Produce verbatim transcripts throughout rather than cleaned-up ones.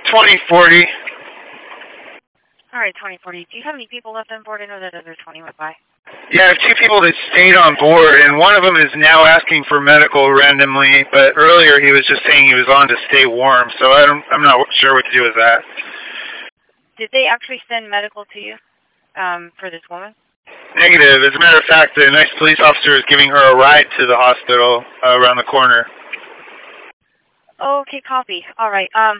twenty forty. All right, twenty forty. Do you have any people left on board? I know that other twenty went by. Yeah, I have two people that stayed on board, and one of them is now asking for medical randomly, but earlier he was just saying he was on to stay warm, so I don't, I'm not sure what to do with that. Did they actually send medical to you um, for this woman? Negative. As a matter of fact, the nice police officer is giving her a ride to the hospital uh, around the corner. Okay, copy. All right. Um,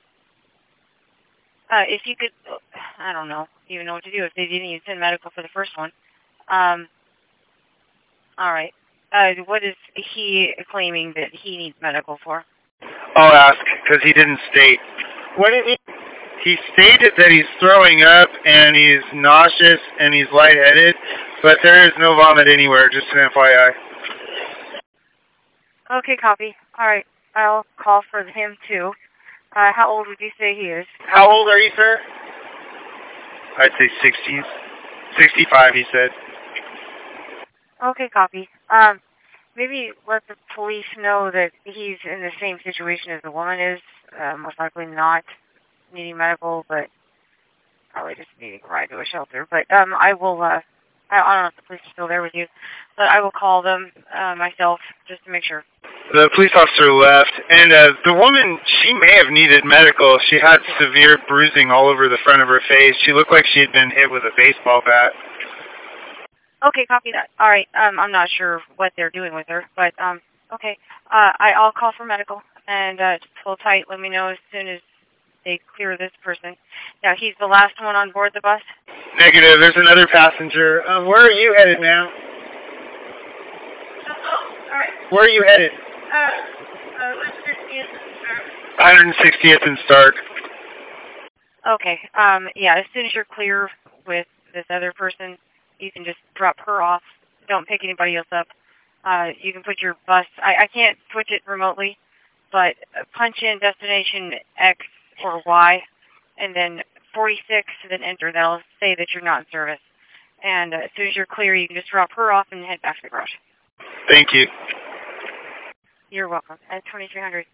uh, if you could, I don't know, even know what to do if they didn't even send medical for the first one. Um, all right. Uh, what is he claiming that he needs medical for? I'll ask, because he didn't state. What did he? He stated that he's throwing up and he's nauseous and he's lightheaded, but there is no vomit anywhere, just an F Y I. Okay, copy. All right. I'll call for him, too. Uh, how old would you say he is? How old are you, sir? I'd say sixties. sixty-five, he said. Okay, copy. Um, maybe let the police know that he's in the same situation as the woman is. Uh, most likely not needing medical, but probably just needing a ride to a shelter. But um, I will, uh, I, I don't know if the police are still there with you, but I will call them uh, myself just to make sure. The police officer left, and uh, the woman, she may have needed medical. She had severe bruising all over the front of her face. She looked like she had been hit with a baseball bat. Okay, copy that. All right, um, I'm not sure what they're doing with her, but um, okay. Uh, I, I'll call for medical, and uh, just hold tight. Let me know as soon as they clear this person. Now, he's the last one on board the bus? Negative. There's another passenger. Uh, where are you headed now? Oh, all right. Where are you headed? Uh, uh, let's just one hundred sixtieth and Stark. Okay. Um, yeah, as soon as you're clear with this other person, you can just drop her off. Don't pick anybody else up. Uh, you can put your bus, I, I can't switch it remotely, but punch in destination X or Y, and then forty-six, then enter. That'll say that you're not in service. And uh, as soon as you're clear, you can just drop her off and head back to the garage. Thank you. You're welcome. At twenty-three hundred.